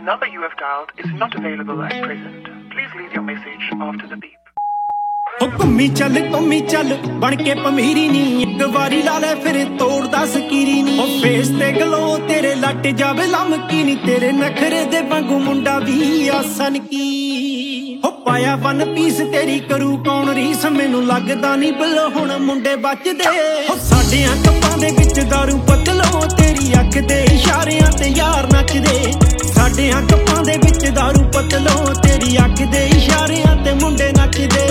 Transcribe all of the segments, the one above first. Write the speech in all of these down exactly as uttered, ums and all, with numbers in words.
number you have dialed is not available at present. Please leave your message after the beep. हो घुम्मी चल घुम्मी चल बन के पमीरी नी एक बारी ला ले फिर तोड़दा सकीरी नी हो फेस ते गलो तेरे लट जावे लमकी नी तेरे नखरे दे वांगू मुंडा भी आसन की हो पाया वन पीस तेरी करू कौन रीस मैनू लगदा नी बिलो हुण मुंडे बचदे हो साडियां कप्पां दे विच दारू पतलो तेरी अख दे इशारियां ते यार नचदे साडियां कप्पां दे विच दारू पतलो तेरी अख दे इशारियां ते मुंडे नचदे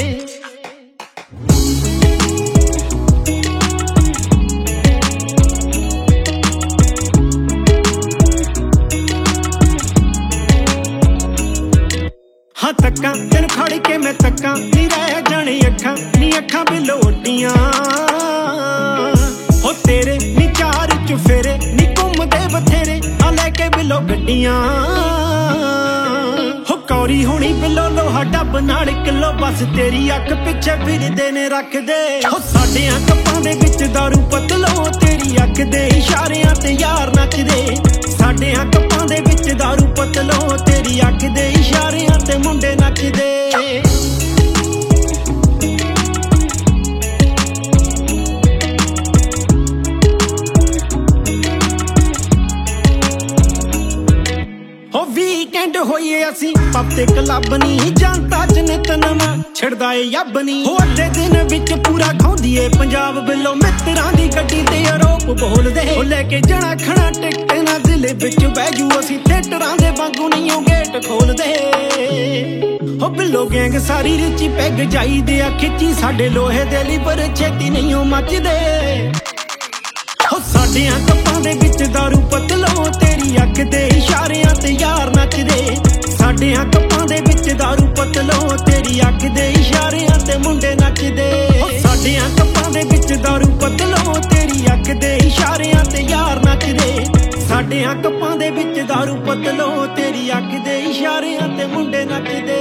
हाँ तक्का तेन खड़ के मैं तक्का नी रह जाने अखा नी अखा बिलोटियां हो तेरे नी चार चुफेरे नी घूमदे बथेरे आ लैके बिलो गड्डियां हो कौरी होनी बिलो लोहा डब नाल किलो बस तेरी अख पिछे फिरदे ने रख दे हो साडियां कप्पां दे विच दारू पतलो तेरी अख दे इशारियां ते यार नचदे साडियां कप्पां दे विच दारू पतलो तेरी अख दे इशारियां ते मुंडे नचदे हो वीकेंड होइए असी पत्ते क्लब नी जानता च नित नवां छिड़दा ए यब नी हो अद्धे दिन विच पूरा खाउंदी ए पंजाब बिलो मित्रां दी गड्डी ते आरोप बोलदे हो लेके जणा खड़ा टिकट ना जिले विच बैजू असी थिएटरां दे वांगू नहीं गेट खोलदे हो बिलो गैंग सारी रिची पैग जाई दे आ खिच्ची साडे लोहे दे लीवर छेती नहीं ओ मचदे हो साडियां कप्पां दे विच दारू पतलो तेरी अख दे इशारियां ते यार नचदे साडियां कप्पां दे विच दारू पतलो तेरी अख दे इशारियां ते मुंडे नचदे हो साडियां कप्पां दे विच दारू पतलो तेरी अख दे इशारियां ते यार नचदे साडियां कप्पां दे विच दारू पतलो तेरी अख दे इशारियां ते मुंडे नचदे।